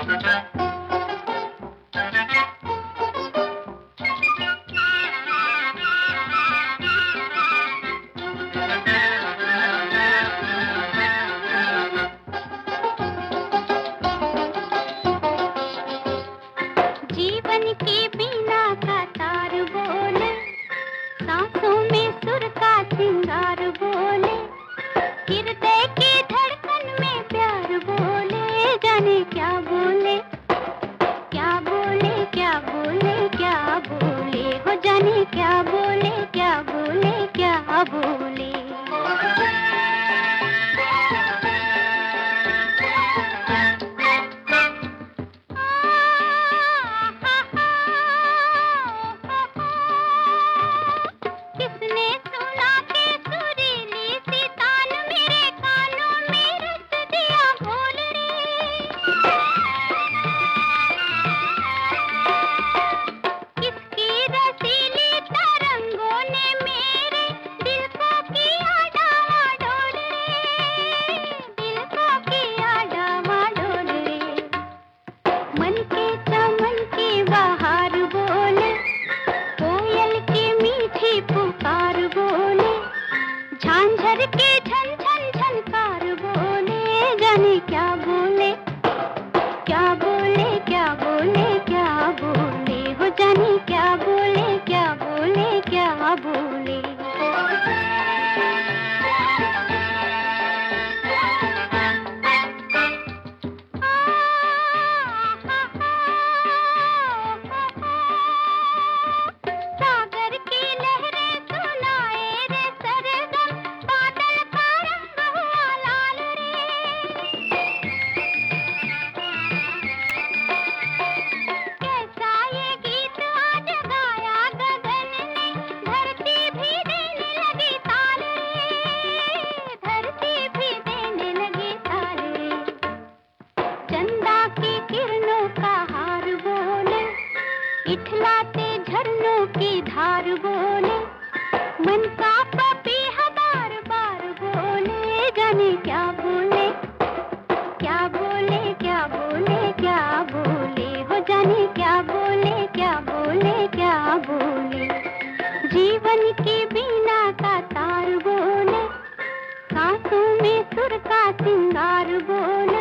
जीवन की बीना का तार बोले, सांसों में सुर का सिंगार बोले, हृदय की धड़कन में प्यार बोले, जाने क्या बोले, क्या बोले, क्या बोले, क्या बोले, हो जाने क्या बोले, क्या बोले, क्या बोले। किसने सुना के सुरीली सी तान मेरे कानों में रच दिया बोल रे। किसकी रसीली तरंगों ने मेरे दिल को किया डावाडोल रे, दिल को किया डावाडोल रे। मन के चमन की बहार बोले, कोयल की मीठी पुकार बोले, झांझर के झन झन झनकार बोले, जाने क्या बोले, क्या बोले, क्या बोले, क्या बोले, हो जाने क्या बोले, क्या बोले, क्या बोले। सागर की लहरें सुनाए रे सरगम, बादल का रंग हुआ लाल रे। कैसा ये गीत आज गाया गगन ने, धरती भी देने लगी ताल रे, धरती भी देने लगी ताल रे। चंदा की किरणों का हार बोले, इठलाते झरनों की धार बोले, मन का पपीहा बार बार बोले, जाने क्या बोले, क्या बोले, क्या बोले, क्या बोले, हो जाने क्या बोले, क्या बोले, क्या बोले। जीवन की बीना का तार बोले, सांसों में सुर का सिंगार बोले,